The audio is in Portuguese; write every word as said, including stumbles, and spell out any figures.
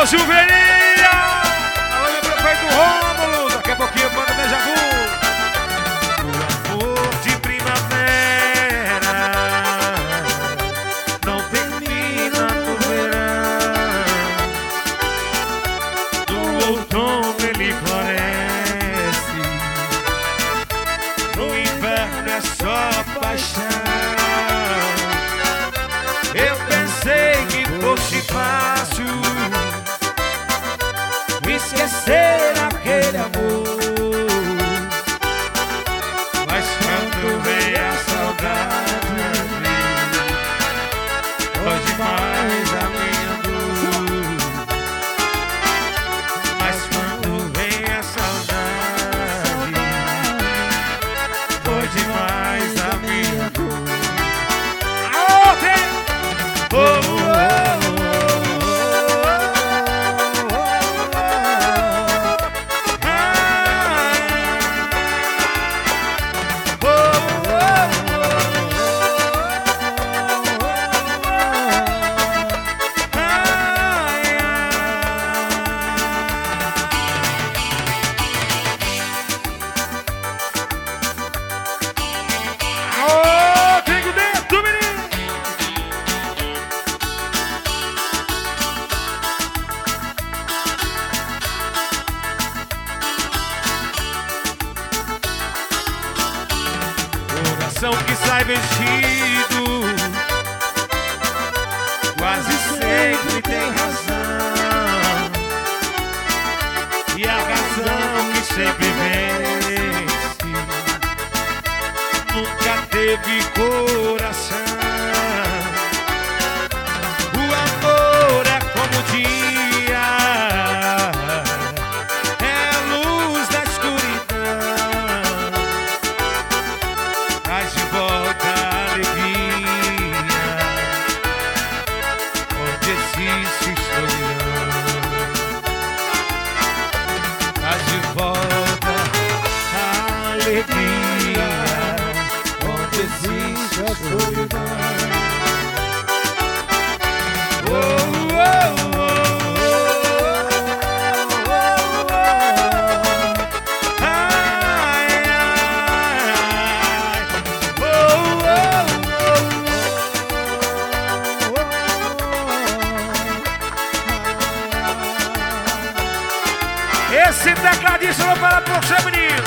Silveirinha! Alô, meu prefeito Rômulo! Daqui a pouquinho, banda Deja Vu! O amor de primavera não termina no verão. No outono ele floresce, no inverno é só paixão. Eu pensei que fosse fácil esquecer aquele amor, mas quando vem a saudade, dói demais a minha dor. Mas quando vem a saudade, dói demais a minha dor. Aô, tem! Oh, oh, oh. Que sai vestido quase sempre tem razão, e a razão que sempre vence nunca teve coração. O amor é como o dia, é a luz da escuridão, traz de volta a alegria onde existe solidão. Traz de volta a alegria onde existe a solidão. Oh, oh, oh. Esse tecladista vai falar pra você, menino.